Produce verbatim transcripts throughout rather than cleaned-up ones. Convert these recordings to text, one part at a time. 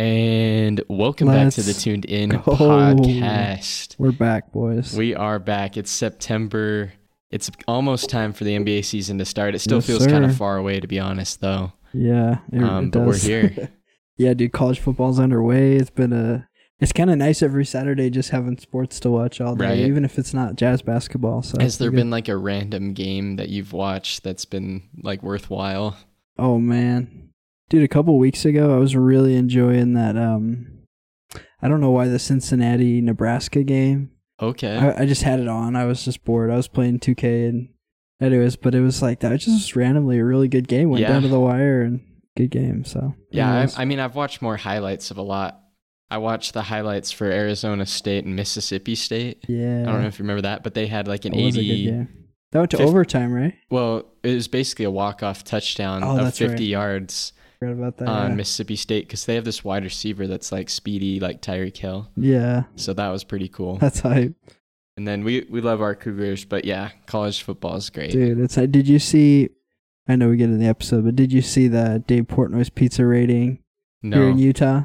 And welcome Let's back to the Tuned In go. podcast. We're back, boys. We are back. It's September. It's almost time for the N B A season to start. It still yes, feels kind of far away, to be honest, though. Yeah, it, um, it but does. We're here. Yeah, dude, college football's underway. It's been a... It's kind of nice every Saturday just having sports to watch all day, right. Even if it's not Jazz basketball. So Has there been like a random game that you've watched that's been like worthwhile? Oh, man. Dude, a couple weeks ago, I was really enjoying that. Um, I don't know why the Cincinnati-Nebraska game. Okay. I, I just had it on. I was just bored. I was playing two K and anyways, but it was like that was just randomly a really good game. Went yeah. down to the wire and good game. So yeah, I, I mean, I've watched more highlights of a lot. I watched the highlights for Arizona State and Mississippi State. Yeah. I don't know if you remember that, but they had like an that eighty. That went to fifty, overtime, right? Well, it was basically a walk-off touchdown oh, of fifty right. yards. About that, on yeah. Mississippi State because they have this wide receiver that's like speedy, like Tyreek Hill. Yeah. So that was pretty cool. That's hype. And then we, we love our Cougars, but yeah, college football is great. Dude, it's like, did you see, I know we get in the episode, but did you see the Dave Portnoy's pizza rating no. here in Utah?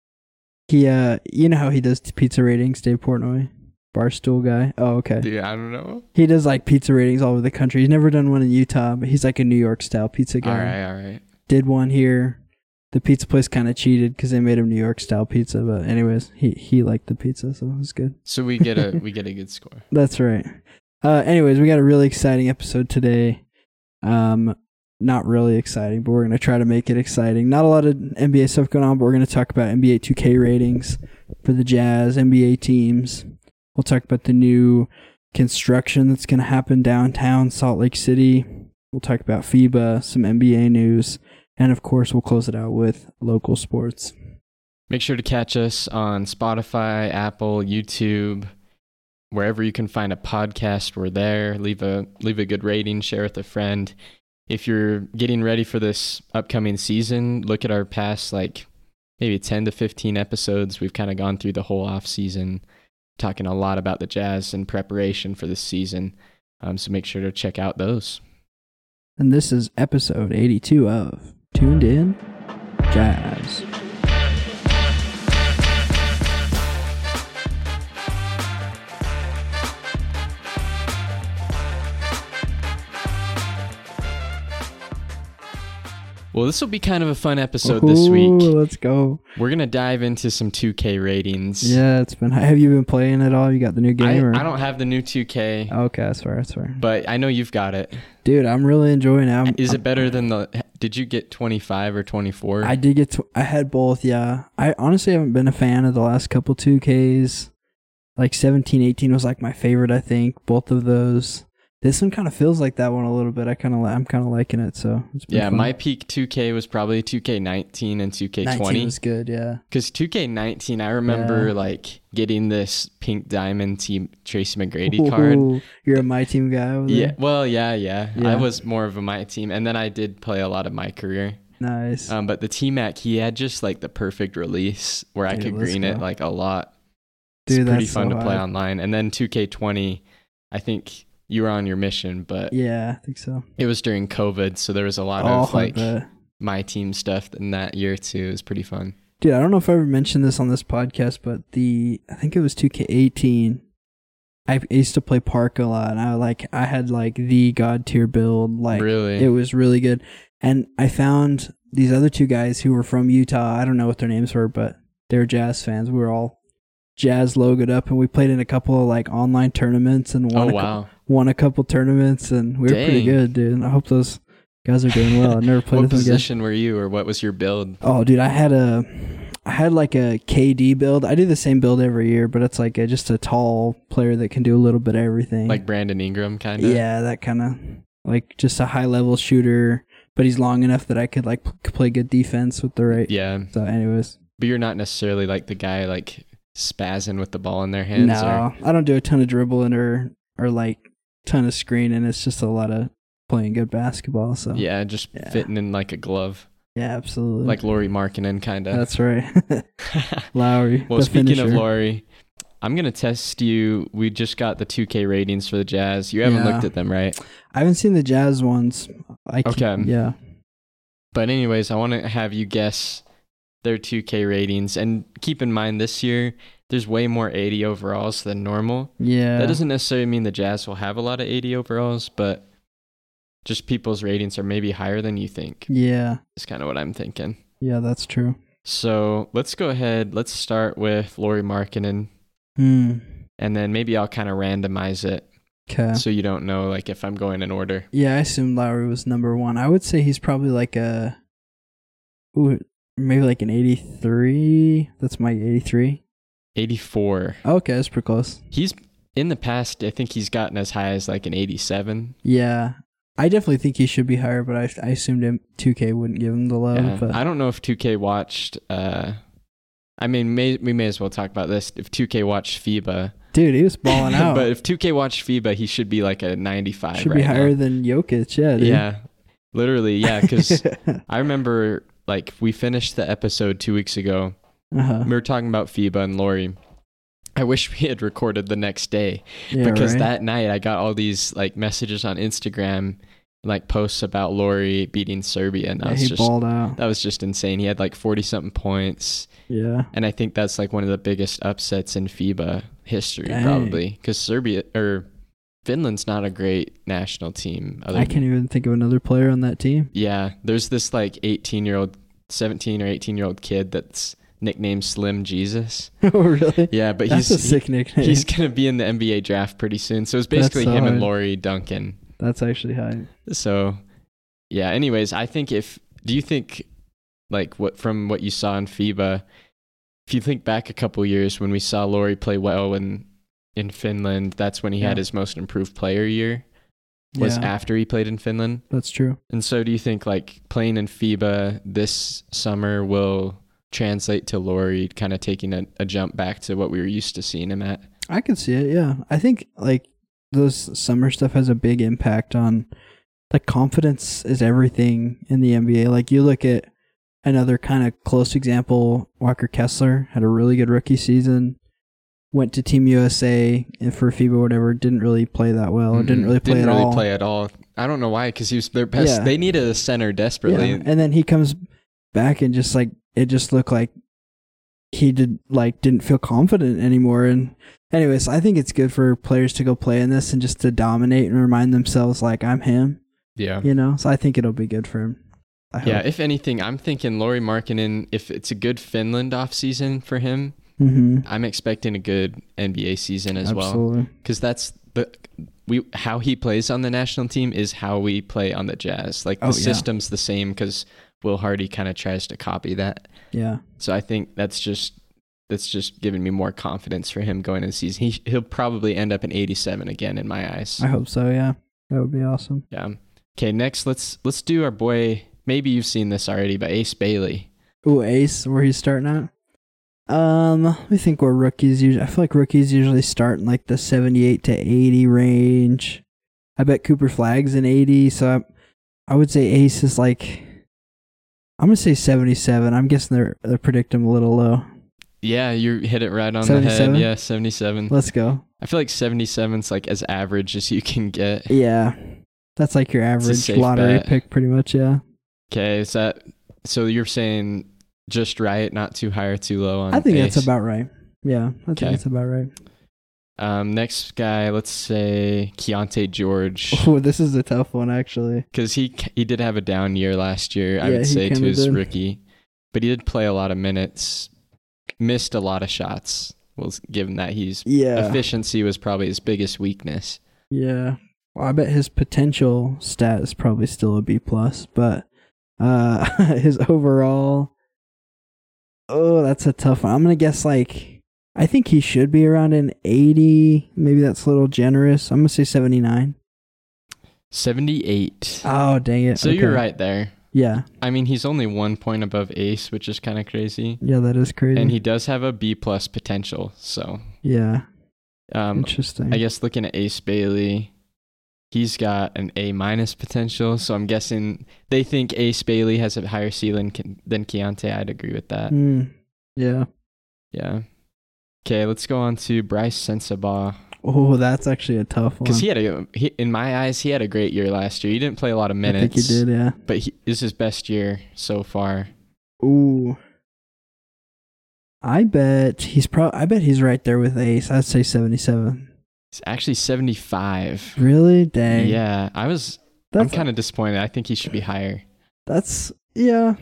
He, uh, you know how he does pizza ratings, Dave Portnoy? Barstool guy. Oh, okay. Dude, I don't know. He does like pizza ratings all over the country. He's never done one in Utah, but he's like a New York style pizza guy. All right, all right. Did one here. The pizza place kind of cheated because they made him New York style pizza, but anyways, he he liked the pizza, so it was good. So we get a we get a good score. That's right. Uh, anyways, we got a really exciting episode today. Um, not really exciting, but we're gonna try to make it exciting. Not a lot of N B A stuff going on, but we're gonna talk about N B A two K ratings for the Jazz, N B A teams. We'll talk about the new construction that's gonna happen downtown Salt Lake City. We'll talk about FIBA, some N B A news. And, of course, we'll close it out with local sports. Make sure to catch us on Spotify, Apple, YouTube, wherever you can find a podcast. We're there. Leave a leave a good rating. Share with a friend. If you're getting ready for this upcoming season, look at our past, like, maybe ten to fifteen episodes. We've kind of gone through the whole off season, talking a lot about the Jazz in preparation for this season. Um, so make sure to check out those. And this is episode eighty-two of Tuned In Jazz. Well, this will be kind of a fun episode this week. Ooh, let's go. We're going to dive into some two K ratings. Yeah, it's been... Have you been playing at all? You got the new game? I, or? I don't have the new two K. Okay, that's fair, that's fair. But I know you've got it. Dude, I'm really enjoying it. I'm, Is I'm, it better than the... Did you get twenty-five or twenty-four? I did get... Tw- I had both, yeah. I honestly haven't been a fan of the last couple two Ks. Like seventeen, eighteen was like my favorite, I think. Both of those... This one kind of feels like that one a little bit. I kind of, I'm kind of liking it. So it's been yeah, fun. My peak two K was probably two K nineteen and two K twenty. nineteen was good, yeah. Because two K nineteen, I remember yeah. like getting this pink diamond team Tracy McGrady Ooh, card. You're a My Team guy over there? Yeah, well, yeah, yeah, yeah. I was more of a My Team, and then I did play a lot of my career. Nice. Um, but the T-Mac, he had just like the perfect release where Dude, I could let's green go. it like a lot. It's Dude, pretty that's fun so to play hard. online. And then two K twenty, I think you were on your mission, but yeah, I think so. It was during COVID, so there was a lot oh, of like the... My Team stuff in that year too. It was pretty fun. Dude, I don't know if I ever mentioned this on this podcast, but the I think it was two K eighteen. I used to play Park a lot, and I like I had like the god tier build. Like really, it was really good. And I found these other two guys who were from Utah. I don't know what their names were, but they were Jazz fans. We were all Jazz logoed up, and we played in a couple of like online tournaments and won. Oh a wow, co- won a couple tournaments, and we were Dang. pretty good, dude. And I hope those guys are doing well. I never played what with them again. position were you, or what was your build? Oh, dude, I had a, I had like a K D build. I do the same build every year, but it's like a, just a tall player that can do a little bit of everything. Like Brandon Ingram, kind of. Yeah, that kind of like just a high level shooter, but he's long enough that I could like p- play good defense with the right. Yeah. So, anyways. But you're not necessarily like the guy like spazzing with the ball in their hands. No, or? I don't do a ton of dribbling or or like ton of screening. It's just a lot of playing good basketball. So yeah, just yeah. fitting in like a glove. Yeah, absolutely. Like Lauri Markkanen, kind of. That's right. Lowry. Well, the speaking finisher. of Lauri, I'm going to test you. We just got the two K ratings for the Jazz. You haven't Yeah. looked at them, right? I haven't seen the Jazz ones. I Okay. Yeah. But anyways, I want to have you guess their two K ratings. And keep in mind, this year, there's way more eighty overalls than normal. Yeah. That doesn't necessarily mean the Jazz will have a lot of eighty overalls, but just people's ratings are maybe higher than you think. Yeah. Is kind of what I'm thinking. Yeah, that's true. So let's go ahead. Let's start with Lauri Markkanen, Hmm. and then maybe I'll kind of randomize it Okay. so you don't know like if I'm going in order. Yeah, I assumed Lowry was number one. I would say he's probably like a, ooh, maybe like an eighty-three. That's my eighty-three. eighty-four. Okay, that's pretty close. He's in the past, I think he's gotten as high as like an eighty-seven. Yeah, I definitely think he should be higher, but I I assumed him two K wouldn't give him the love. Yeah. But I don't know if two K watched. Uh, I mean, may, we may as well talk about this. If two K watched FIBA, dude, he was balling out. but if two K watched FIBA, he should be like a ninety-five. Should right be higher now. than Jokic. Yeah, dude. Yeah, literally, yeah. Because I remember like we finished the episode two weeks ago. uh-huh. We were talking about FIBA and Lauri. I wish we had recorded the next day Yeah, because right? that night I got all these like messages on Instagram, like posts about Lauri beating Serbia, and that Yeah, was he just balled out. that was just insane. He had like forty something points, Yeah. and I think that's like one of the biggest upsets in FIBA history, Dang. probably because Serbia or Finland's not a great national team. Other I can't even think of another player on that team. Yeah, there's this like eighteen year old, seventeen or eighteen year old kid that's nicknamed Slim Jesus. Oh, really? Yeah, but That's he's a sick he- nickname. he's gonna be in the N B A draft pretty soon. So it's That's basically so him and hard. Lauri Duncan. That's actually high. So yeah. Anyways, I think if do you think like what from what you saw in FIBA, if you think back a couple years when we saw Lauri play well in in Finland, that's when he Yeah. had his most improved player year. Was Yeah, after he played in Finland. that's true. And so do you think like playing in FIBA this summer will translate to Lauri kind of taking a, a jump back to what we were used to seeing him at? I can see it. Yeah, I think like those summer stuff has a big impact on like confidence is everything in the N B A. Like you look at another kind of close example, Walker Kessler had a really good rookie season. Went to Team U S A and for FIBA or whatever, didn't really play that well. Or didn't Mhm. really play didn't at really all. play at all. I don't know why, because he was their best. Yeah. They needed a center desperately. Yeah. And then he comes back and just like it just looked like he did like didn't feel confident anymore. And anyways, I think it's good for players to go play in this and just to dominate and remind themselves like I'm him, Yeah. you know. So I think it'll be good for him. I hope. Yeah, if anything, I'm thinking Lauri Markkanen, if it's a good Finland offseason for him, Mm-hmm. I'm expecting a good N B A season as well. Absolutely. Because that's the we how he plays on the national team is how we play on the Jazz. Like the Oh, yeah. system's the same because Will Hardy kind of tries to copy that. Yeah. So I think that's just that's just giving me more confidence for him going into the season. He he'll probably end up in eighty-seven again in my eyes. I hope so. Yeah, that would be awesome. Yeah. Okay, next let's let's do our boy. Maybe you've seen this already, but Ace Bailey. Ooh, Ace, where he's starting at? Um, let me think where rookies usually. I feel like rookies usually start in like the seventy-eight to eighty range. I bet Cooper Flag's in eighty, so I, I would say Ace is like. I'm gonna say seventy-seven. I'm guessing they're they're predicting him a little low. Yeah, you hit it right on the seventy-seven? head. Yeah, seventy-seven. Let's go. I feel like seventy-seven's like as average as you can get. Yeah, that's like your average safe lottery bet. pick, pretty much. Yeah. Okay, is that so? You're saying just right, not too high or too low on I think Ace. that's about right. Yeah, I think Okay. that's about right. Um, next guy, let's say Keontae George, Oh, this is a tough one, actually. because he he did have a down year last year. I Yeah, would he say to kinda his did. rookie, but he did play a lot of minutes, missed a lot of shots. Well, given that he's Yeah. efficiency was probably his biggest weakness. Yeah. Well, I bet his potential stat is probably still a B plus, but uh, his overall. Oh, that's a tough one. I'm gonna guess like I think he should be around an eighty. Maybe that's a little generous. I'm gonna say seventy-nine. seventy-eight. Oh, dang it. so you're Okay. right there. Yeah. I mean, he's only one point above Ace, which is kind of crazy. Yeah, that is crazy. And he does have a B plus potential. So, yeah. um, Interesting. I guess looking at Ace Bailey, he's got an A minus potential. So I'm guessing they think Ace Bailey has a higher ceiling can, than Keontae. I'd agree with that. Mm, yeah. Yeah. Okay, let's go on to Bryce Sensabaugh. Oh, that's actually a tough one. Because he had a, he, in my eyes, he had a great year last year. He didn't play a lot of I minutes. think he did, yeah. But he, this is his best year so far. Ooh. I bet he's pro. I bet he's right there with Ace. I'd say seventy-seven. It's actually seventy-five. Really? Dang. Yeah, I was. That's, I'm kind of disappointed. I think he should be higher. That's yeah.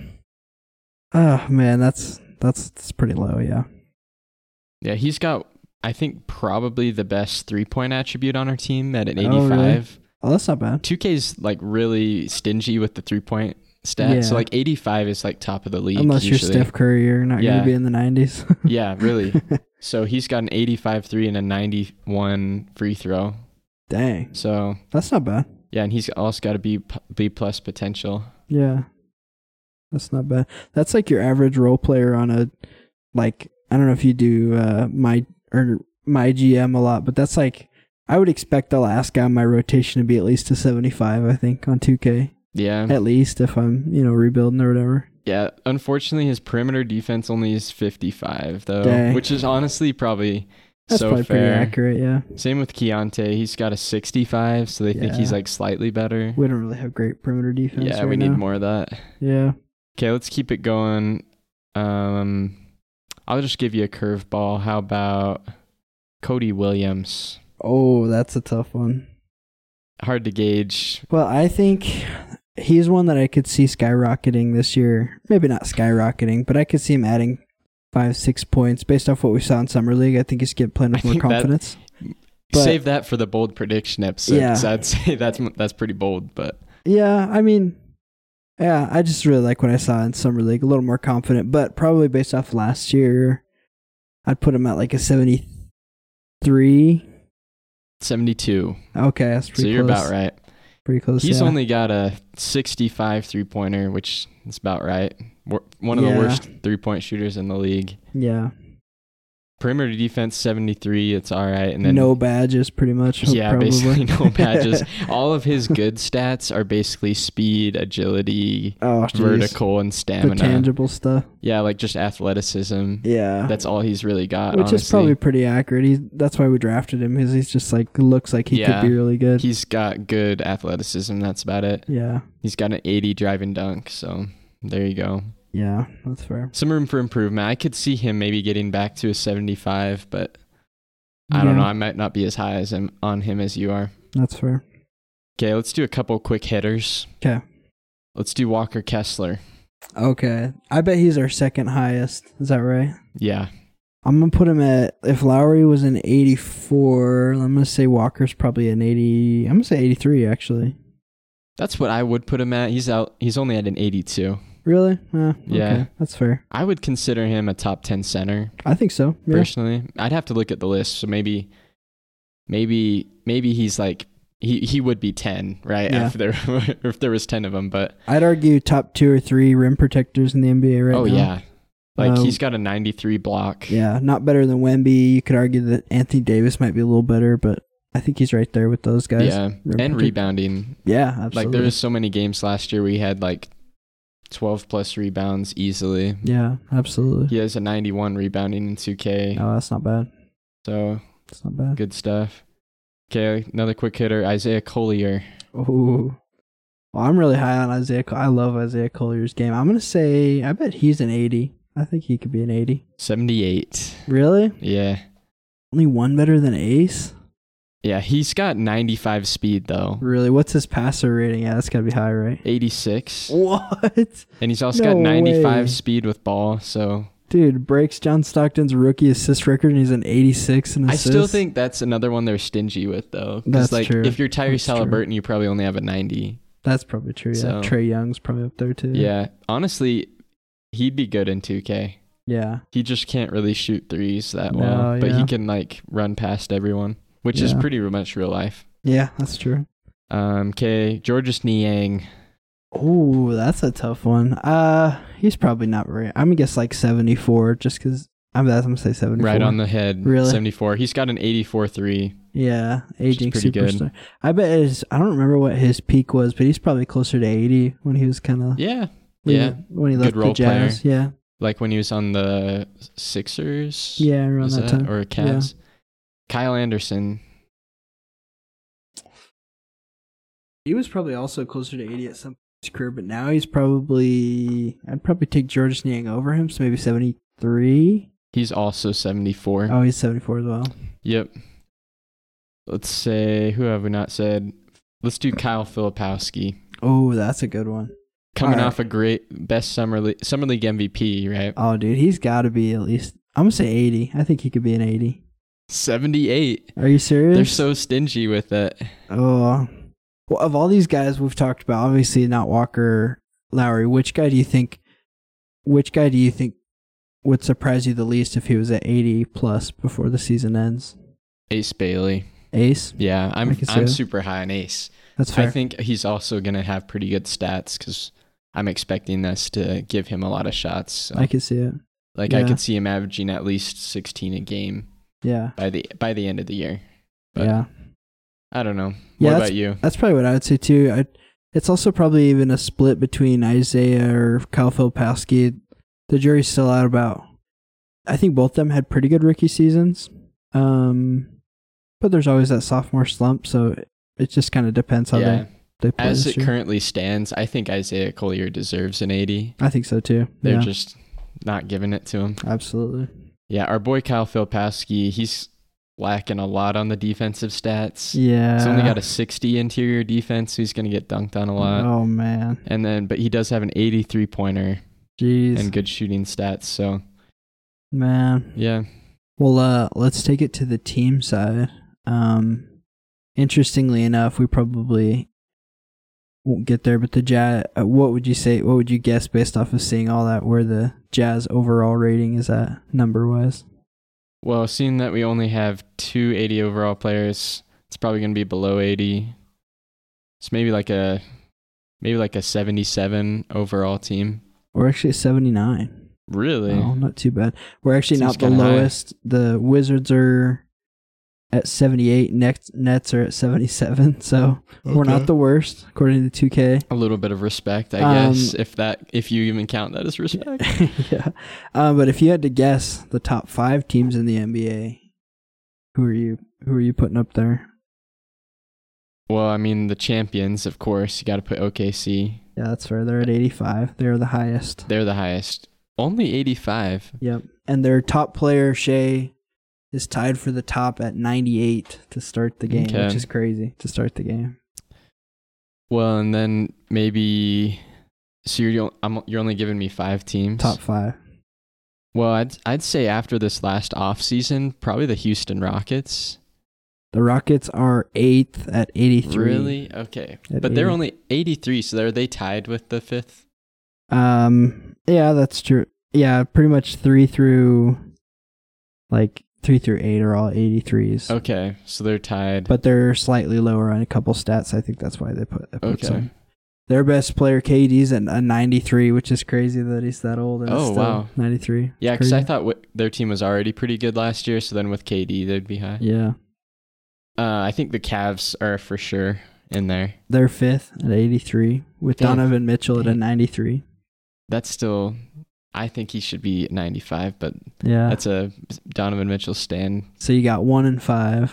Oh man, that's that's that's pretty low. Yeah. Yeah, he's got. I think probably the best three point attribute on our team at an Oh, eighty-five. really? Oh, that's not bad. two K's like really stingy with the three point stat. Yeah. So like eighty-five is like top of the league. Unless usually. you're Steph Curry, you're not Yeah. going to be in the nineties. Yeah, really. So he's got an eighty-five three and a ninety-one free throw. Dang, So that's not bad. yeah, and he's also got a B B plus potential. Yeah, that's not bad. That's like your average role player on a, like, I don't know if you do uh, my or my G M a lot, but that's like, I would expect the last guy on my rotation to be at least a seventy-five, I think, on two K. Yeah. At least if I'm, you know, rebuilding or whatever. Yeah. Unfortunately, his perimeter defense only is fifty-five though, Dang. which is honestly probably That's so probably pretty fair. accurate, yeah. Same with Keontae. He's got a sixty-five, so they think he's Yeah. like slightly better. We don't really have great perimeter defense. Yeah, right we need now. more of that. Yeah. Okay, let's keep it going. Um, I'll just give you a curveball. How about Cody Williams? Oh, that's a tough one. Hard to gauge. Well, I think he's one that I could see skyrocketing this year. Maybe not skyrocketing, but I could see him adding five, six points based off what we saw in Summer League. I think he's getting playing with I more think that- confidence. But- Save that for the bold prediction episode. Yeah. 'cause I'd say that's that's pretty bold, but Yeah, I mean, yeah, I just really like what I saw in Summer League. A little more confident, but probably based off last year, I'd put him at like a seventy-three. seventy-two. Okay, that's So pretty you're close. about right. Pretty close. He's yeah. only got a sixty-five three-pointer, which is about right. Wor- One of Yeah. the worst three-point shooters in the league. Yeah. Perimeter defense seventy-three, it's all right. And then No badges, pretty much. yeah, probably. basically no badges. All of his good stats are basically speed, agility, Oh, geez. vertical, and The stamina. tangible stuff. Yeah, like just athleticism. Yeah. That's all he's really got. Which honestly. is probably pretty accurate. He's, that's why we drafted him, because he's just like, looks like he Yeah. could be really good. He's got good athleticism. That's about it. Yeah. He's got an eighty driving dunk. So there you go. Yeah, that's fair. Some room for improvement. I could see him maybe getting back to a seventy-five, but I don't Yeah, know. I might not be as high as him, on him as you are. That's fair. Okay, let's do a couple quick hitters. Okay. Let's do Walker Kessler. Okay. I bet he's our second highest. Is that right? Yeah. I'm going to put him at, if Lowry was an eighty-four, I'm going to say Walker's probably an eighty. I'm going to say eighty-three, actually. That's what I would put him at. He's out. He's only at an eighty-two. Really? Uh, Yeah. Okay. That's fair. I would consider him a top ten center I think so. Yeah. personally. I'd have to look at the list. So maybe, maybe, maybe he's like he he would be ten, right? Yeah. If there if there was ten of them, but I'd argue top two or three rim protectors in the N B A right oh now. yeah, like Um, he's got a ninety-three block. Yeah, not better than Wemby. You could argue that Anthony Davis might be a little better, but I think he's right there with those guys. Yeah, Rim and protect- rebounding. Yeah, absolutely. Like there was so many games last year where he had like twelve plus rebounds easily. Yeah, absolutely. He has a ninety-one rebounding in two K. Oh, that's not bad. So That's not bad. good stuff. Okay, another quick hitter, Isaiah Collier. Ooh. Well, I'm really high on Isaiah. Col- I love Isaiah Collier's game. I'm gonna say I bet he's an eighty. I think he could be an eighty. seventy-eight. Really? Yeah. Only one better than Ace? Yeah, he's got ninety-five speed though. Really? What's his passer rating? Yeah, that's gotta be high, right? eighty-six. What? And he's also No got ninety-five way. speed with ball, so Dude, breaks John Stockton's rookie assist record, and he's an eighty-six in I assists. still think that's another one they're stingy with though. 'Cause, That's like true. if you're Tyrese That's true. Halliburton, you probably only have a ninety. That's probably true. Yeah, So- Trey Young's probably up there too. Yeah. Honestly, he'd be good in two K. Yeah. He just can't really shoot threes that No, well, but yeah. he can like run past everyone, which is Yeah. pretty much real life. Yeah, that's true. Um, okay, Georges Niang. Oh, that's a tough one. Uh, he's probably not right. I'm gonna guess like seventy-four, just because I'm. I'm gonna say seventy-four. Right on the head. Really? seventy-four. He's got an eighty-four three. Yeah, aging pretty good. superstar. I bet his. I don't remember what his peak was, but he's probably closer to eighty when he was kind of. Yeah. Yeah. When he Good left the role player. Jazz. Yeah. Like when he was on the Sixers. Yeah, around was that, that? time. Or Cavs. Kyle Anderson. He was probably also closer to eighty at some point in his career, but now he's probably. I'd probably take Georges Niang over him, so maybe seventy-three. He's also seventy-four. Oh, he's seventy-four as well. Yep. Let's say, who have we not said? Let's do Kyle Filipowski. Oh, that's a good one. Coming All right. off a great best summer league, summer league M V P, right? Oh, dude, he's got to be at least. I'm gonna say eighty. I think he could be an eighty. seventy-eight. Are you serious? They're so stingy with it. Oh, well, of all these guys we've talked about, obviously not Walker, Lowry. Which guy do you think? Which guy do you think would surprise you the least if he was at eighty plus before the season ends? Ace Bailey. Ace. Yeah, I I'm can see I'm that. super high on Ace. That's fair. I think he's also gonna have pretty good stats because I'm expecting this to give him a lot of shots. So. I can see it. Like I Yeah. could see him averaging at least sixteen a game Yeah. by the by the end of the year. But yeah. I don't know. Yeah, What that's- about you? That's probably what I would say too. I, it's also probably even a split between Isaiah or Kyle Filipowski. The jury's still out about. I think both of them had pretty good rookie seasons, um, but there's always that sophomore slump. So it, it just kind of depends how Yeah. they they play. As this it year. currently stands, I think Isaiah Collier deserves an eighty. I think so too. They're yeah, just not giving it to him. absolutely. Yeah, our boy Kyle Filipowski, he's lacking a lot on the defensive stats. Yeah, He's only got a sixty interior defense, so he's going to get dunked on a lot. Oh man, And then, but he does have an eighty-three pointer jeez, and good shooting stats. So man. yeah, Well, uh, let's take it to the team side. Um, interestingly enough, we probably won't get there, but the Jazz. Uh, what would you say? What would you guess based off of seeing all that? Where the Jazz overall rating is at number wise? well, seeing that we only have two eighty overall players, it's probably going to be below eighty. It's maybe like a maybe like a seventy-seven overall team. We're actually at seventy-nine. Really? Oh, not too bad. We're actually Seems not the kinda high. lowest. The Wizards are at seventy-eight. Nets Nets are at seventy-seven. So we're not the worst according to two K. A little bit of respect, I Um, guess, if that if you even count that as respect. yeah. Um, but if you had to guess the top five teams in the N B A, who are you who are you putting up there? Well, I mean, the champions, of course, you got to put O K C. Yeah, that's fair. They're at eighty-five. They're the highest. They're the highest. Only eighty-five. Yep. And their top player, Shea, is tied for the top at ninety-eight to start the game, Okay. which is crazy to start the game. Well, and then maybe so you're I'm, you're only giving me five teams. Top five. Well, I'd I'd say after this last off season, probably the Houston Rockets. The Rockets are eighth at eighty-three. Really? Okay. At But they're eighty. only eighty-three, so are they tied with the fifth? Um. Yeah, that's true. Yeah, pretty much three through, like three through eight are all eighty-threes. Okay, so they're tied. But they're slightly lower on a couple stats. I think that's why they put, they put Okay. some. Their best player, K D's at a ninety-three, which is crazy that he's that old. And Oh, it's still wow. ninety-three. Yeah, because I Crazy. thought w- their team was already pretty good last year, so then with K D, they'd be high. Yeah. Uh, I think the Cavs are for sure in there. They're fifth at eighty-three, with Damn. Donovan Mitchell at a Damn. ninety-three. That's still, I think he should be ninety-five, but Yeah. that's a Donovan Mitchell stand. So you got one and five.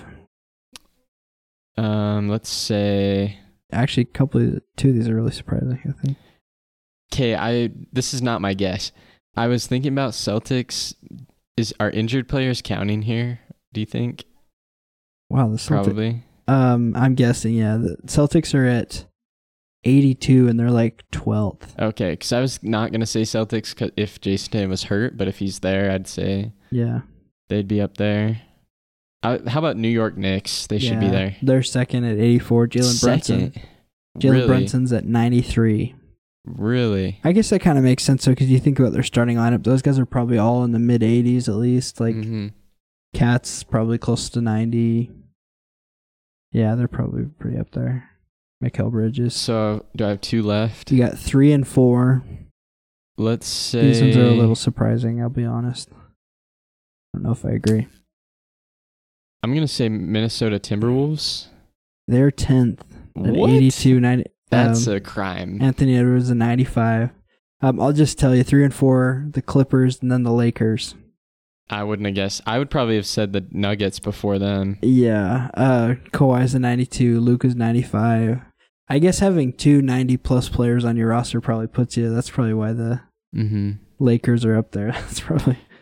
Um, let's say, Actually, a couple of two of these are really surprising, I think. okay, I this is not my guess. I was thinking about Celtics. Is are injured players counting here? Do you think? Wow, the Celtics. Probably. Um, I'm guessing, yeah. The Celtics are at eighty-two and they're like twelfth. Okay, because I was not gonna say Celtics 'cause if Jason Tatum was hurt, but if he's there, I'd say Yeah. they'd be up there. Uh, how about New York Knicks? They should be Yeah. there. They're second at eighty-four. Jalen Brunson. Second. Jalen really? Brunson's at ninety-three. Really? I guess that kind of makes sense, though, because you think about their starting lineup. Those guys are probably all in the mid eighties at least. Like, Mhm. Cat's probably close to ninety. Yeah, they're probably pretty up there. Mikal Bridges. So do I have two left? You got three and four. Let's say These ones are a little surprising, I'll be honest. I don't know if I agree. I'm gonna say Minnesota Timberwolves. They're tenth at What? eighty-two, ninety. That's um, a crime. Anthony Edwards at ninety-five. Um, I'll just tell you, three and four, the Clippers, and then the Lakers. I wouldn't have guessed. I would probably have said the Nuggets before them. Yeah, uh, Kawhi's a ninety-two, Luka's ninety-five. I guess having two ninety-plus players on your roster probably puts you, that's probably why the Mm-hmm. Lakers are up there. That's probably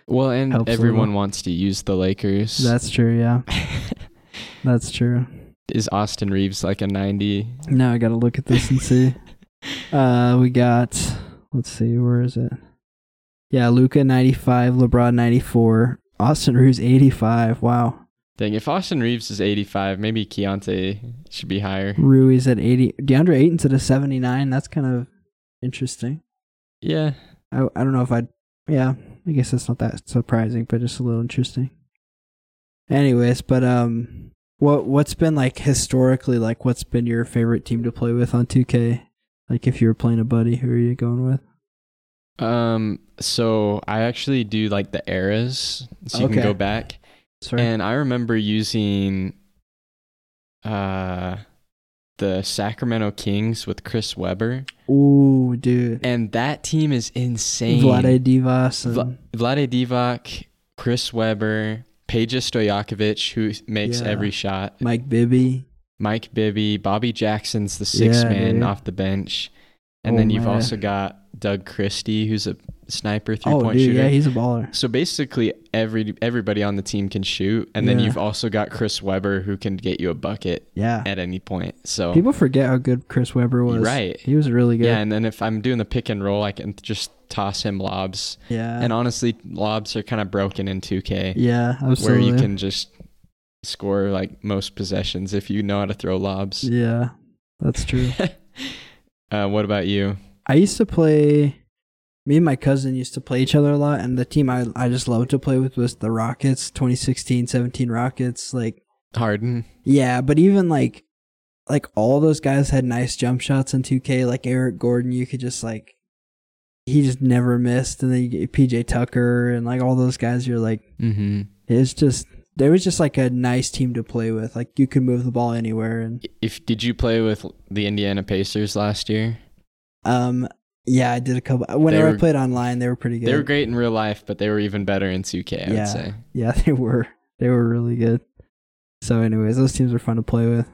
Well, and Helps a everyone little. wants to use the Lakers. That's true. Yeah, that's true. Is Austin Reeves like a ninety? Now I got to look at this and see. Uh, we got. Let's see. Where is it? Yeah, Luka ninety-five, LeBron ninety-four, Austin Reeves eighty-five. Wow. Dang, if Austin Reeves is eighty-five, maybe Keontae should be higher. Rui's at eighty. DeAndre Ayton's at a seventy-nine. That's kind of interesting. Yeah. I I don't know if I'd. Yeah, I guess that's not that surprising, but just a little interesting. Anyways, but um, what what's been like historically? Like, what's been your favorite team to play with on two K? Like, if you were playing a buddy, who are you going with? Um. So I actually do like the eras, so you Okay. can go back. Sorry. And I remember using uh, the Sacramento Kings with Chris Webber. Ooh, dude. And that team is insane. Vlade Divac. And, Vla- Vlade Divac, Chris Webber, Peja Stojakovic, who makes Yeah. every shot. Mike Bibby. Mike Bibby, Bobby Jackson's the sixth Yeah, man dude. off the bench. And Oh, then you've man. also got Doug Christie, who's a sniper Oh, three-point dude, shooter. yeah, he's a baller. So basically, every everybody on the team can shoot, and then Yeah. you've also got Chris Webber, who can get you a bucket Yeah. at any point. So People forget how good Chris Webber was. Right. He was really good. yeah, and then if I'm doing the pick and roll, I can just toss him lobs. Yeah. And honestly, lobs are kind of broken in two K, yeah, where absolutely. you can just score like most possessions if you know how to throw lobs. Yeah, that's true. uh, what about you? I used to play. Me and my cousin used to play each other a lot, and the team I I just loved to play with was the Rockets, twenty sixteen seventeen Rockets. Like, Harden. yeah, but even like, like all those guys had nice jump shots in two K. Like Eric Gordon, you could just like, he just never missed, and then you get P J Tucker and like all those guys. You're like, Mm-hmm. it's just there was just like a nice team to play with. Like you could move the ball anywhere, and If did you play with the Indiana Pacers last year? um. Yeah, I did a couple. Whenever were- I played online, they were pretty good. They were great in real life, but they were even better in two K, I Yeah. would say. Yeah, they were. They were really good. So, anyways, those teams are fun to play with.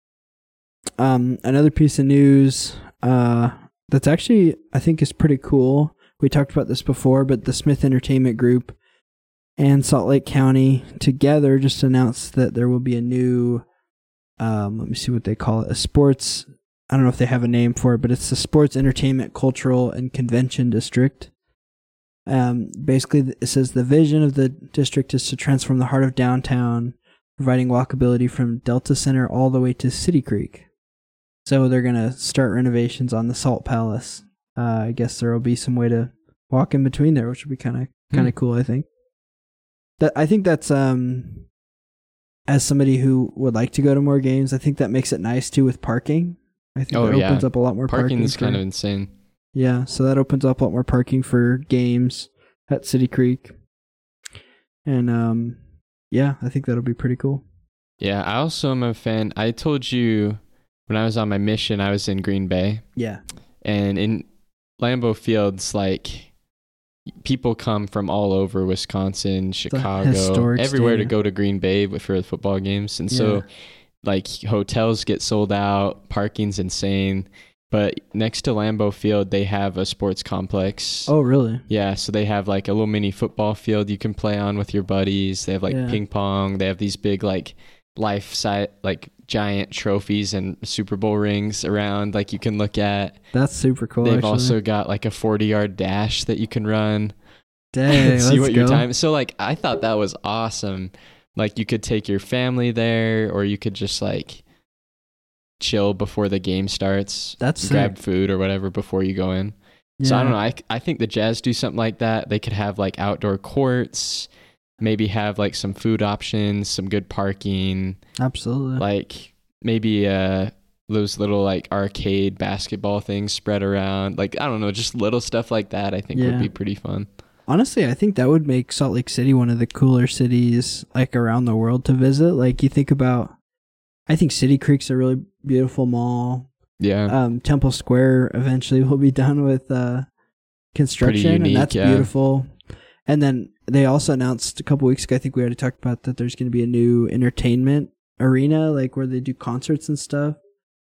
Um, another piece of news uh, that's actually, I think, is pretty cool. We talked about this before, but the Smith Entertainment Group and Salt Lake County together just announced that there will be a new, um, let me see what they call it, a sports, I don't know if they have a name for it, but it's the Sports Entertainment Cultural and Convention District. Um, basically, it says the vision of the district is to transform the heart of downtown, providing walkability from Delta Center all the way to City Creek. So they're going to start renovations on the Salt Palace. Uh, I guess there will be some way to walk in between there, which would be kind of kind of Hmm. cool, I think. That I think that's um, as somebody who would like to go to more games, I think that makes it nice too with parking. I think Oh, that yeah. opens up a lot more parking. Parking is for- kind of insane. yeah, so that opens up a lot more parking for games at City Creek. And um yeah, I think that'll be pretty cool. Yeah, I also am a fan. I told you when I was on my mission, I was in Green Bay. Yeah. And in Lambeau Fields, like, people come from all over Wisconsin, Chicago, historic everywhere stadium. to go to Green Bay for the football games. And so, Yeah. like, hotels get sold out, parking's insane. But next to Lambeau Field, they have a sports complex. Oh, really? Yeah, so they have like a little mini football field you can play on with your buddies. They have like Yeah. ping pong. They have these big like life size, like giant trophies and Super Bowl rings around like you can look at. That's super cool. They've actually. also got like a forty yard dash that you can run Dang, and see let's what your go. time. So like I thought that was awesome. Like you could take your family there, or you could just like chill before the game starts. That's grab sick. food or whatever before you go in. Yeah. So I don't know. I, I think the Jazz do something like that. They could have like outdoor courts, maybe have like some food options, some good parking, Absolutely. like maybe uh those little like arcade basketball things spread around. Like I don't know, just little stuff like that. I think Yeah. would be pretty fun. Honestly, I think that would make Salt Lake City one of the cooler cities like around the world to visit. Like you think about, I think City Creek's a really beautiful mall. Yeah, Um, Temple Square eventually will be done with uh, construction, unique, and that's yeah. beautiful. And then they also announced a couple weeks ago, I think we already talked about that there's going to be a new entertainment arena, like where they do concerts and stuff.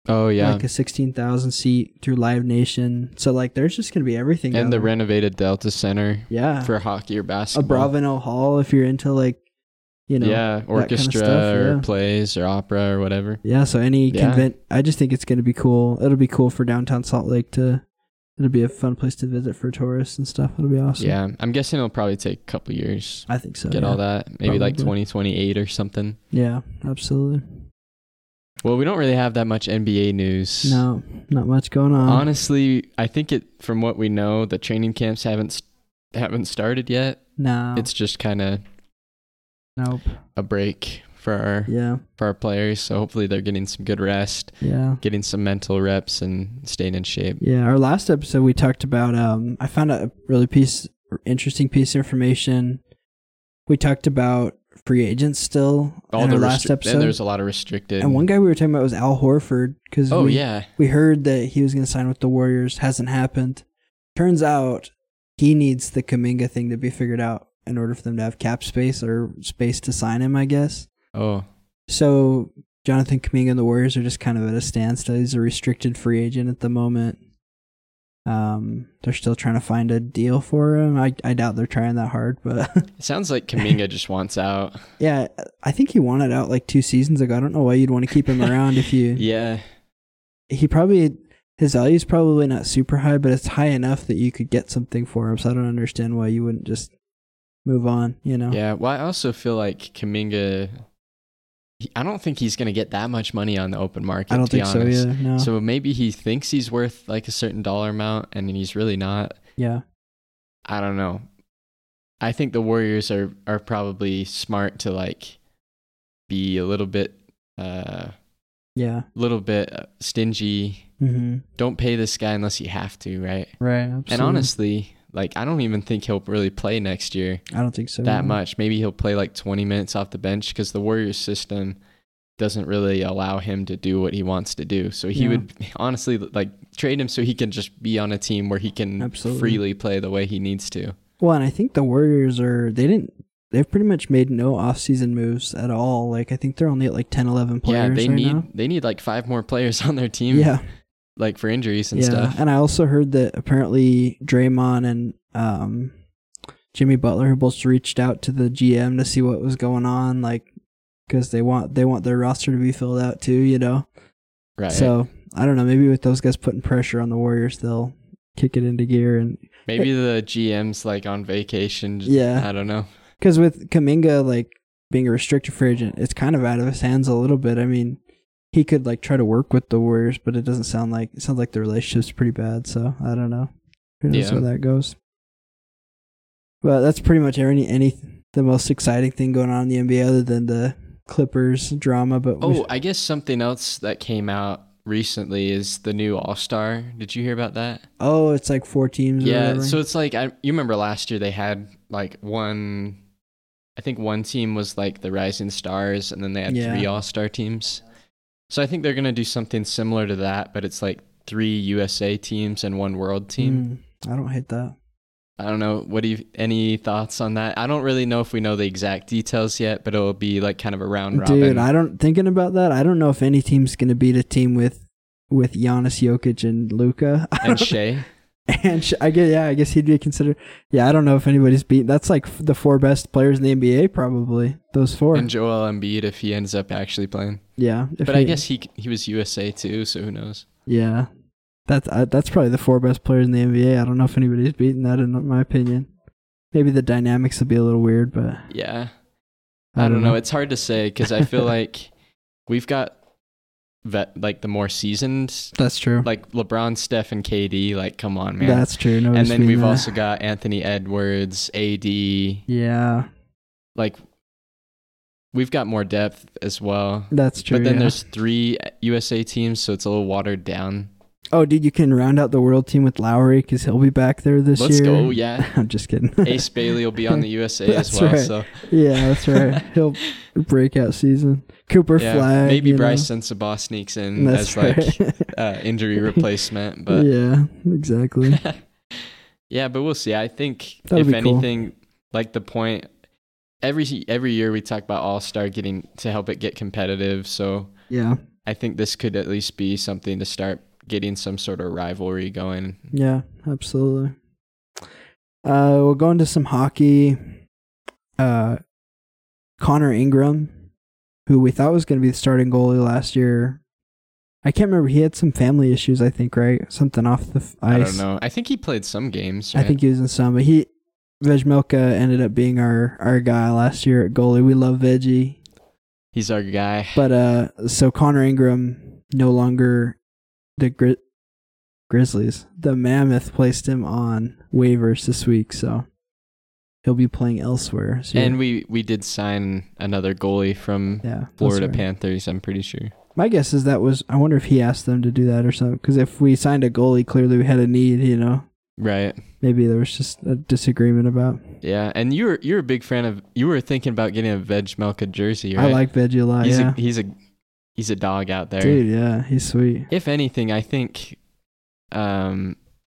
Oh yeah, like a sixteen thousand seat through Live Nation. So like, there's just gonna be everything. and the there. renovated Delta Center. Yeah, for hockey or a basketball. Bravino Hall if you're into like, you know, yeah, orchestra kind of stuff, or yeah. plays or opera or whatever. Yeah, so any Yeah. convent, I just think it's going to be cool. It'll be cool for downtown Salt Lake to. It'll be a fun place to visit for tourists and stuff. It'll be awesome. Yeah, I'm guessing it'll probably take a couple years I think so. to get yeah. all that. Maybe like Probably. twenty twenty-eight or something. Yeah, absolutely. Well, we don't really have that much N B A news. No, not much going on. Honestly, I think it. From what we know, the training camps haven't st- haven't started yet. no, It's just kind of nope. a break for our Yeah, for our players. So hopefully they're getting some good rest, yeah, getting some mental reps, and staying in shape. yeah. Our last episode we talked about. Um, I found out a really piece, interesting piece of information. We talked about free agents still All in the our last restri- episode. and there's a lot of restricted. And one guy we were talking about was Al Horford because oh we, yeah, we heard that he was going to sign with the Warriors. Hasn't happened. Turns out he needs the Kuminga thing to be figured out in order for them to have cap space or space to sign him, I guess. oh So Jonathan Kuminga and the Warriors are just kind of at a standstill. He's a restricted free agent at the moment. Um, they're still trying to find a deal for him. I, I doubt they're trying that hard, but it sounds like Kuminga just wants out. yeah, I think he wanted out like two seasons ago. I don't know why you'd want to keep him around if you. Yeah, He probably his value is probably not super high, but it's high enough that you could get something for him. So I don't understand why you wouldn't just move on. You know? yeah. Well, I also feel like Kuminga. he- I don't think he's gonna get that much money on the open market. I don't to be think so honest. either. No. So maybe he thinks he's worth like a certain dollar amount, and he's really not. yeah. I don't know. I think the Warriors are are probably smart to like be a little bit, uh, Yeah. little bit uh, stingy. Mm-hmm. Don't pay this guy unless you have to, right? Right. Absolutely. And honestly, like I don't even think he'll really play next year I don't think so. that no. much. Maybe he'll play like twenty minutes off the bench because the Warriors system doesn't really allow him to do what he wants to do. So he Yeah. would honestly like trade him so he can just be on a team where he can Absolutely. freely play the way he needs to. Well, and I think the Warriors are they didn't they've pretty much made no off-season moves at all. Like I think they're only at like ten, eleven players yeah, they right need now. they need like five more players on their team. Yeah. like for injuries and yeah. stuff. And I also heard that apparently Draymond and um, Jimmy Butler who both reached out to the G M to see what was going on, like because they want they want their roster to be filled out too, you know. Right. So I don't know. Maybe with those guys putting pressure on the Warriors, they'll kick it into gear. And maybe the G M's like on vacation. Yeah. I don't know. because with Kuminga like being a restricted free agent, it's kind of out of his hands a little bit. I mean, he could like try to work with the Warriors, but it doesn't sound like it sounds like the relationship's pretty bad. So I don't know. Who knows Yeah. where that goes? But that's pretty much any any the most exciting thing going on in the N B A other than the Clippers drama. But we- Oh, I guess something else that came out recently is the new All-Star. Did you hear about that? oh, it's like four teams. Or Yeah, whatever. so it's like I you remember last year they had like one I think one team was like the Rising Stars and then they had Yeah. three All-Star teams. So I think they're going to do something similar to that, but it's like three U S A teams and one world team. Mm, I don't hate that. I don't know. What do you any thoughts on that? I don't really know if we know the exact details yet, but it'll be like kind of a round robin. Dude, I don't thinking about that. I don't know if any team's gonna beat a team with with Giannis, Jokic, and Luka. and Shea. and Sh- I guess yeah, I guess he'd be considered. Yeah, I don't know if anybody's beat. That's like f- the four best players in the N B A, probably those four. And Joel Embiid if he ends up actually playing. yeah, if But I he- guess he he was U S A too, so who knows? yeah, that's uh, that's probably the four best players in the N B A. I don't know if anybody's beaten that, in my opinion. Maybe the dynamics will be a little weird, but Yeah. I, don't know. It's hard to say because I feel like we've got vet like the more seasoned, That's true. like LeBron, Steph, and K D. Like, come on, man. That's true. and Nobody's then beaten we've that. also got Anthony Edwards, A D. yeah, Like, we've got more depth as well. that's true. But then yeah. there's three U S A teams, so it's a little watered down. Oh, dude, you can round out the world team with Lowry because he'll be back there this Let's year. go, yeah. I'm just kidding. Ace Bailey will be on the U S A as That's well. right. So Yeah, that's right. He'll breakout season. Cooper yeah, Flag. maybe you know. Bryce Sensabaugh sneaks in That's as like right. uh, injury replacement, but yeah, exactly. yeah, but we'll see. I think That'll if be cool. anything, like the point every every year we talk about All Star getting to help it get competitive. So Yeah, I think this could at least be something to start getting some sort of rivalry going. Yeah, absolutely. Uh, we'll go into some hockey. Uh, Connor Ingram, who we thought was going to be the starting goalie last year. I can't remember. He had some family issues, I think, right? Something off the f- ice. I don't know. I think he played some games. Right? I think he was in some, but he, Vejmelka ended up being our, our guy last year at goalie. We love Veggie. He's our guy. But uh, so Connor Ingram no longer the Gri- Grizzlies. The Mammoth placed him on waivers this week, so he'll be playing elsewhere. So and we, we did sign another goalie from yeah, Florida right. Panthers, I'm pretty sure. My guess is that was, I wonder if he asked them to do that or something, because if we signed a goalie, clearly we had a need, you know? Right. Maybe there was just a disagreement about. Yeah, and you're you're a big fan of, you were thinking about getting a Vejmelka jersey, right? I like Veggie a lot, he's yeah. A, he's a he's a dog out there. Dude, yeah, he's sweet. If anything, I think um,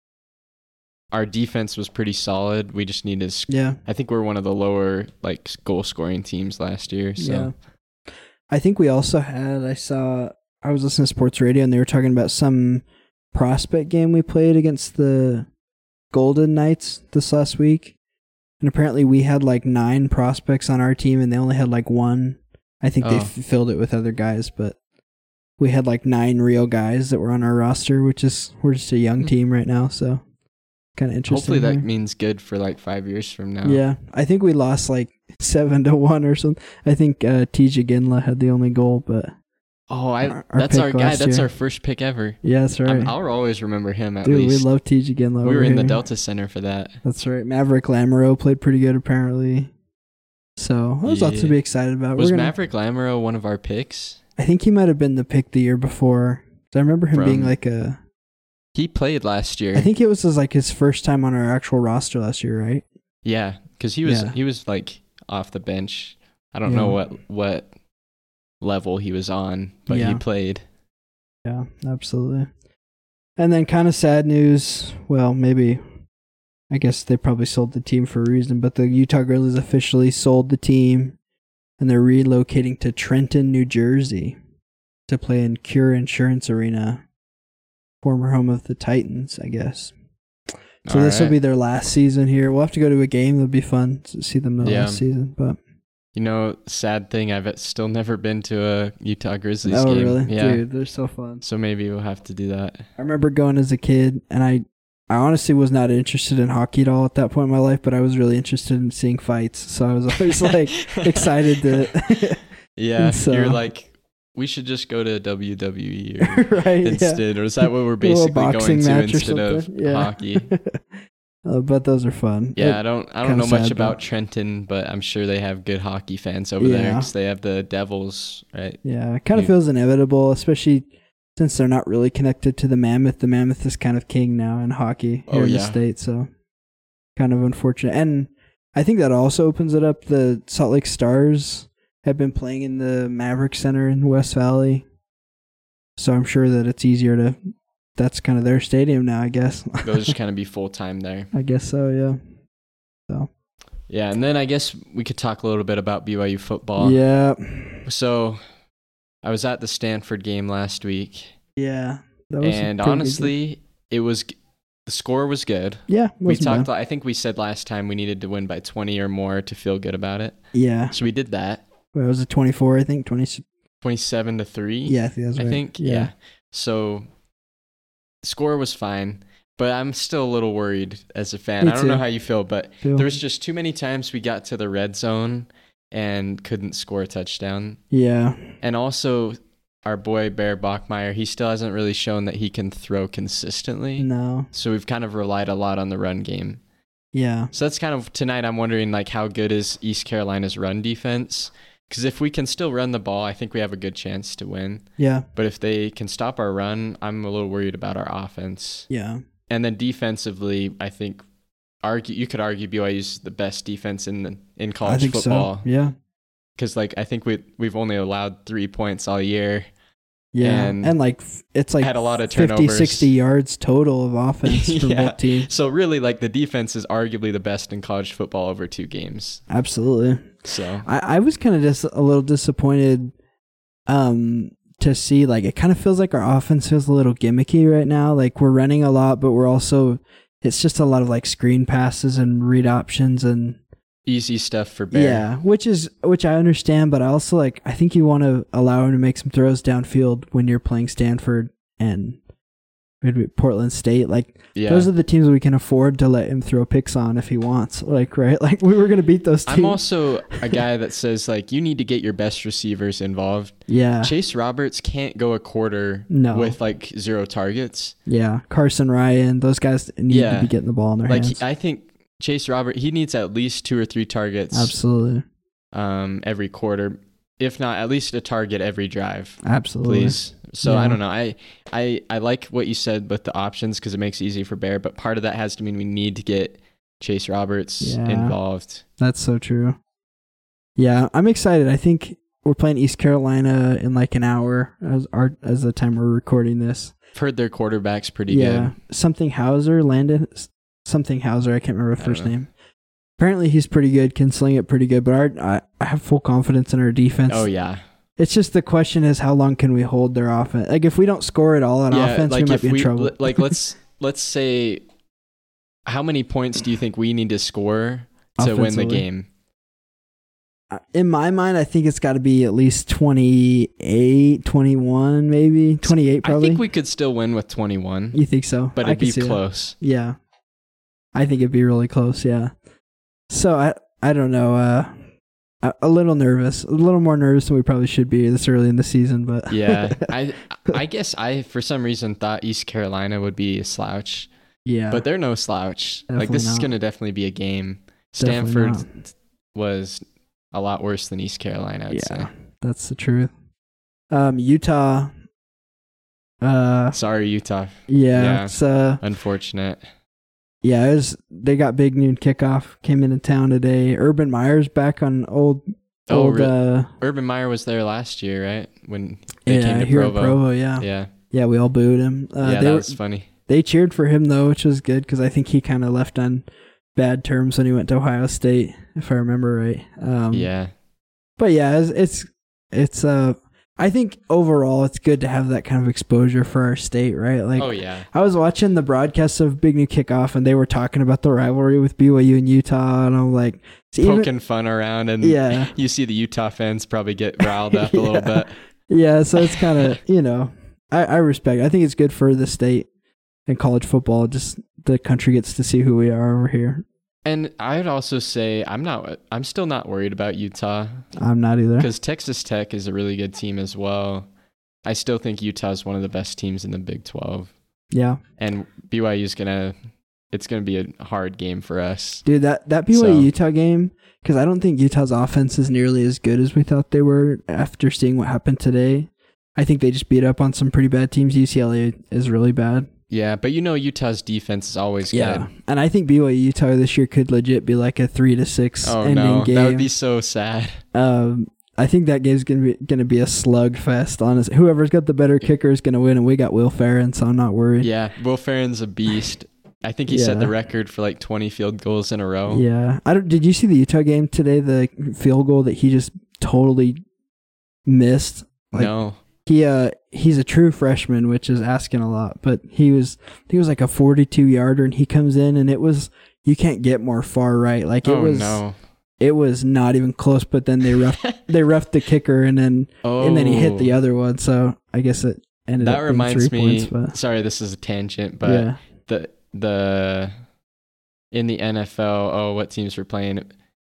our defense was pretty solid. We just needed to sc- Yeah. I think we're one of the lower like goal scoring teams last year. So Yeah. I think we also had, I saw, I was listening to sports radio and they were talking about some prospect game we played against the Golden Knights this last week. And apparently we had like nine prospects on our team and they only had like one. I think they Oh. f- filled it with other guys, but we had like nine real guys that were on our roster, which is, we're just a young team right now. So kind of interesting. hopefully that here. means good for like five years from now. Yeah, I think we lost like seven to one or something. I think uh, T J Ginla had the only goal, but Oh, I Our- our that's pick our guy. last That's year. our first pick ever. yeah, that's right. I'm, I'll always remember him at Dude, least. we love T J Ginla. we over were in the here. Delta Center for that. That's right. Maverick Lamoureux played pretty good apparently. So there's lots to Yeah. be excited about. Was We're gonna, Maverick Lamoureux one of our picks? I think he might have been the pick the year before. I remember him From- being like a. He played last year. I think it was his, like his first time on our actual roster last year, right? Yeah, because he was Yeah. he was like off the bench. I don't know Yeah. what what level he was on, but Yeah. he played. Yeah, absolutely. And then kind of sad news. Well, maybe. I guess they probably sold the team for a reason, but the Utah Grizzlies officially sold the team and they're relocating to Trenton, New Jersey to play in Cure Insurance Arena, former home of the Titans, I guess. So All this will right. be their last season here. We'll have to go to a game. It'll be fun to see them the Yeah. last season. But You know, sad thing, I've still never been to a Utah Grizzlies oh, game. really? Yeah. Dude, they're so fun. So maybe we'll have to do that. I remember going as a kid, and I, I honestly was not interested in hockey at all at that point in my life, but I was really interested in seeing fights. So I was always like excited to. Yeah, And so- you're like, we should just go to W W E or right? instead, or is that what we're A little basically boxing going to match or instead of something. Yeah. hockey? uh, but those are fun. Yeah, It- I don't I don't kinda know much sad, about though. Trenton, but I'm sure they have good hockey fans over there Yeah. because they have the Devils, right? yeah. It kind of Yeah. feels inevitable, especially since they're not really connected to the Mammoth. The Mammoth is kind of king now in hockey Oh, here in the yeah. state, so kind of unfortunate. And I think that also opens it up. The Salt Lake Stars have been playing in the Maverick Center in West Valley, so I'm sure that it's easier to. That's kind of their stadium now, I guess. They'll just kind of be full time there. I guess so. Yeah. So. Yeah, and then I guess we could talk a little bit about B Y U football. Yeah. So I was at the Stanford game last week, Yeah. That was a and pretty good game. honestly, it was the score was good. Yeah. it We wasn't talked. bad. I think we said last time we needed to win by twenty or more to feel good about it. Yeah. So we did that. Well, it was a twenty-four, I think. twenty. twenty-seven to three. Yeah, I think that's I right. think. Yeah. So the score was fine, but I'm still a little worried as a fan. Me I don't know too. how you feel, but Feel- there was just too many times we got to the red zone and couldn't score a touchdown. Yeah. And also, our boy Bear Bachmeyer, he still hasn't really shown that he can throw consistently. No. So we've kind of relied a lot on the run game. Yeah. So that's kind of tonight. I'm wondering like how good is East Carolina's run defense? Because if we can still run the ball, I think we have a good chance to win. Yeah. But if they can stop our run, I'm a little worried about our offense. Yeah. And then defensively, I think argue you could argue B Y U's the best defense in the, in I college think football. so. Yeah. Because like I think we we've only allowed three points all year. Yeah. And And, like f- it's like had a lot of fifty, turnovers. sixty yards total of offense from Yeah. both teams. So really, like the defense is arguably the best in college football over two games. Absolutely. So I, I was kind of just a little disappointed um, to see. Like, it kind of feels like our offense feels a little gimmicky right now. Like, we're running a lot, but we're also, it's just a lot of like screen passes and read options and easy stuff for Bear. Yeah, which is which I understand, but I also like I think you want to allow him to make some throws downfield when you're playing Stanford and maybe Portland State. Like Yeah. those are the teams we can afford to let him throw picks on if he wants. Like, right? Like we were gonna beat those teams. I'm also a guy that says like you need to get your best receivers involved. Yeah. Chase Roberts can't go a quarter No. with like zero targets. Yeah. Carson Ryan, those guys need Yeah. to be getting the ball in their Like hands. he- I think Chase Robert, he needs at least two or three targets Absolutely. um, every quarter, if not at least a target every drive. Absolutely. Please. So Yeah. I don't know. I I I like what you said with the options because it makes it easy for Bear, but part of that has to mean we need to get Chase Roberts Yeah. involved. That's so true. Yeah, I'm excited. I think we're playing East Carolina in like an hour as our as the time we're recording this. I've heard their quarterback's pretty Yeah, good. something Hauser, Landon, something Hauser. I can't remember his I don't first know. name. Apparently, he's pretty good, can sling it pretty good. But our, I, I have full confidence in our defense. Oh yeah. It's just the question is how long can we hold their offense? Like if we don't score at all on yeah, offense, like we might if be in we trouble. li- like let's let's say how many points do you think we need to score to win the Offensively. game? In my mind, I think it's got to be at least twenty-eight, twenty-one, maybe twenty-eight. Probably. I think we could still win with twenty-one, You think so? but I it'd can be see that. close. Yeah. I think it'd be really close, yeah. So I I don't know, uh a, a little nervous. A little more nervous than we probably should be this early in the season, but Yeah, I I guess I for some reason thought East Carolina would be a slouch, yeah. but they're no slouch. like Definitely this is not. going to definitely be a game. Definitely Stanford not. was a lot worse than East Carolina, I'd Yeah. say. That's the truth. Um Utah uh Sorry, Utah. yeah, Yeah. it's uh Unfortunate. yeah, it was, they got big noon kickoff, came into town today. Urban Meyer's back on old Oh, old re- uh Urban Meyer was there last year, right? When they yeah, came to here Provo. in Provo, yeah. Yeah, Yeah, we all booed him. Uh, yeah, they that were, was funny. They cheered for him though, which was good because I think he kind of left on bad terms when he went to Ohio State, if I remember right. Um, Yeah, But yeah, it's, it's it's uh I think overall it's good to have that kind of exposure for our state, right? Like, oh yeah, I was watching the broadcast of Big New Kickoff and they were talking about the rivalry with B Y U and Utah, and I'm like, it's even- poking fun around, and yeah, you see the Utah fans probably get riled up a little Yeah. bit. yeah. So it's kind of, you know, I, I respect. I think it's good for the state and college football. Just the country gets to see who we are over here. And I'd also say I'm not. I'm still not worried about Utah I'm not either. because Texas Tech is a really good team as well. I still think Utah's one of the best teams in the Big twelve, Yeah, and B Y U's gonna. It's gonna be a hard game for us. dude, that that B Y U So- Utah game, because I don't think Utah's offense is nearly as good as we thought they were after seeing what happened today. I think they just beat up on some pretty bad teams. U C L A is really bad. Yeah, but you know Utah's defense is always Yeah, good. and I think B Y U Utah this year could legit be like a three to six Oh ending no, game. that would be so sad. Um, I think that game's gonna be gonna be a slugfest. Honestly, whoever's got the better kicker is gonna win, and we got Will Ferrin, so I'm not worried. Yeah, Will Ferrin's a beast. I think he Yeah. set the record for like twenty field goals in a row. Yeah, I don't. Did you see the Utah game today? The field goal that he just totally missed. Like, no. He uh he's a true freshman, which is asking a lot. But he was he was like a forty-two yarder, and he comes in, and it was, you can't get more far right. Like it oh was no. it was not even close. But then they roughed they roughed the kicker, and then Oh. and then he hit the other one. So I guess it ended That up being reminds three me. points. Sorry, this is a tangent, but But yeah, the the in the N F L. Oh, what teams were playing? I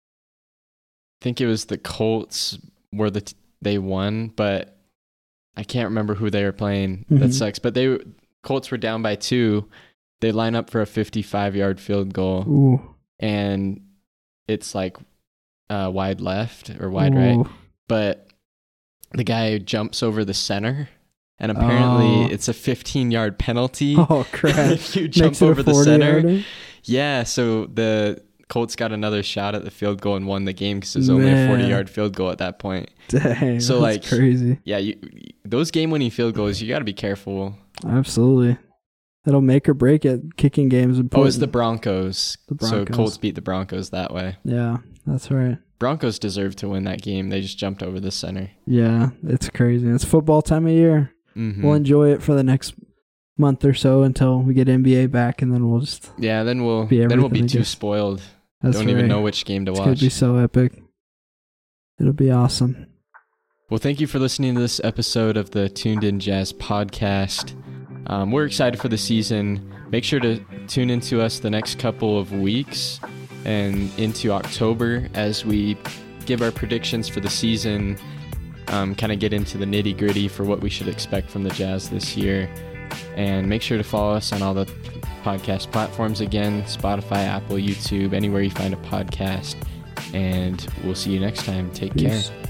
think it was the Colts. Were the t- they won, but I can't remember who they were playing. Mhm. That sucks. But they Colts were down by two. They line up for a fifty-five yard field goal, ooh, and it's like uh, wide left or wide right. ooh. But the guy jumps over the center, and apparently Oh. it's a fifteen yard penalty Oh crap! if you jump Makes it a over the center. forty-yarder? Yeah, so the Colts got another shot at the field goal and won the game because it was only a Man. forty yard field goal at that point. Dang, So, that's like, crazy. Yeah, you, those game winning field goals, you got to be careful. Absolutely, it'll make or break it. Kicking games. Oh, Important. it's the Broncos. The So Broncos. Colts beat the Broncos that way. Yeah, that's right. Broncos deserve to win that game. They just jumped over the center. Yeah, it's crazy. It's football time of year. Mm-hmm. We'll enjoy it for the next month or so until we get N B A back, and then we'll just yeah. Then we'll be then we'll be too again. spoiled. That's Don't right. even know which game to it's watch. It's gonna be so epic. It'll be awesome. Well, thank you for listening to this episode of the Tuned In Jazz podcast. Um, we're excited for the season. Make sure to tune into us the next couple of weeks and into October as we give our predictions for the season, um, kind of get into the nitty gritty for what we should expect from the Jazz this year. And make sure to follow us on all the podcast platforms again, Spotify, Apple, YouTube, anywhere you find a podcast. And we'll see you next time. Take Peace. care.